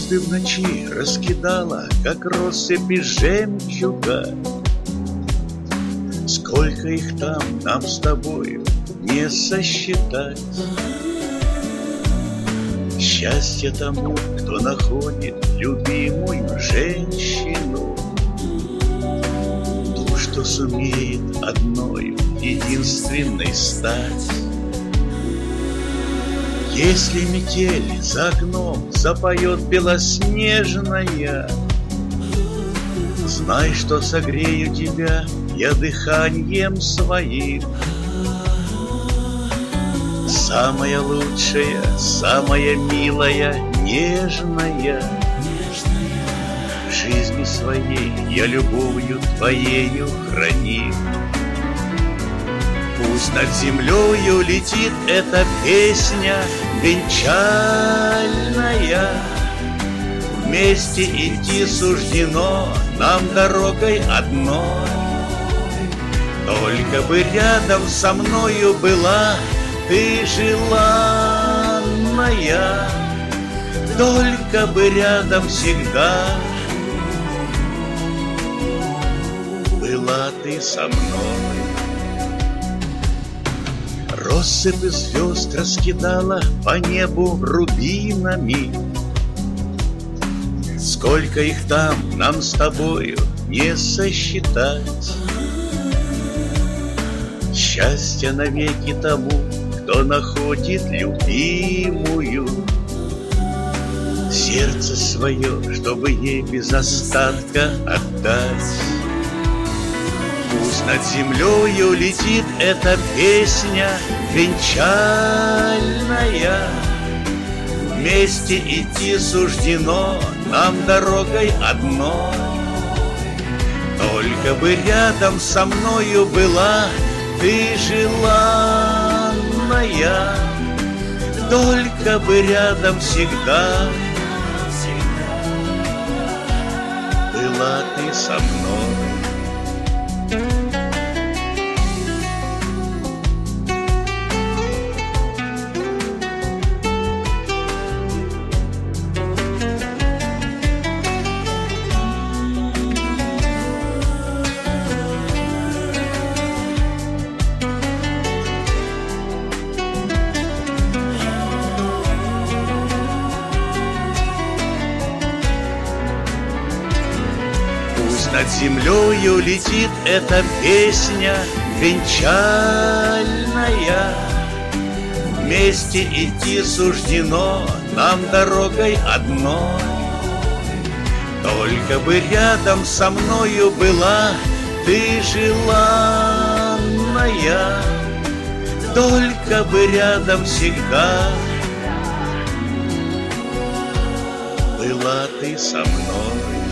Звезды в ночи раскидала, как россыпи жемчуга. Сколько их там нам с тобою не сосчитать. Счастье тому, кто находит любимую женщину, ту, что сумеет одною единственной стать. Если метель за окном запоет белоснежная, знай, что согрею тебя я дыханием своим. Самая лучшая, самая милая, нежная в жизни своей я любовью твоею храним. Пусть над землею летит эта песня венчальная, вместе идти суждено нам дорогой одной. Только бы рядом со мною была ты желанная, только бы рядом всегда была ты со мной. Россыпи звезд раскидала по небу рубинами. Сколько их там нам с тобою не сосчитать. Счастье навеки тому, кто находит любимую, сердце свое, чтобы ей без остатка отдать. Пусть над землею летит эта песня венчальная, вместе идти суждено нам дорогой одной. Только бы рядом со мною была ты желанная, только бы рядом всегда была ты со мной. Над землею летит эта песня венчальная, вместе идти суждено нам дорогой одной. Только бы рядом со мною была ты желанная, только бы рядом всегда была ты со мной.